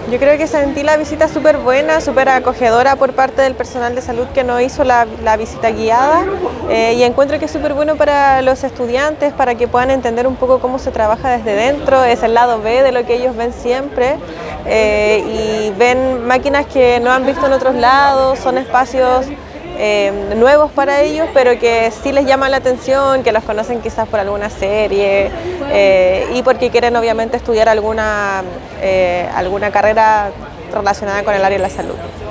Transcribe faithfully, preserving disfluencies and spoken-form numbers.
Yo creo que sentí la visita súper buena, súper acogedora por parte del personal de salud que nos hizo la, la visita guiada eh, y encuentro que es súper bueno para los estudiantes, para que puedan entender un poco cómo se trabaja desde dentro, es el lado B de lo que ellos ven siempre eh, y ven máquinas que no han visto en otros lados, son espacios Eh, nuevos para ellos, pero que sí les llama la atención, que los conocen quizás por alguna serie eh, y porque quieren obviamente estudiar alguna, eh, alguna carrera relacionada con el área de la salud.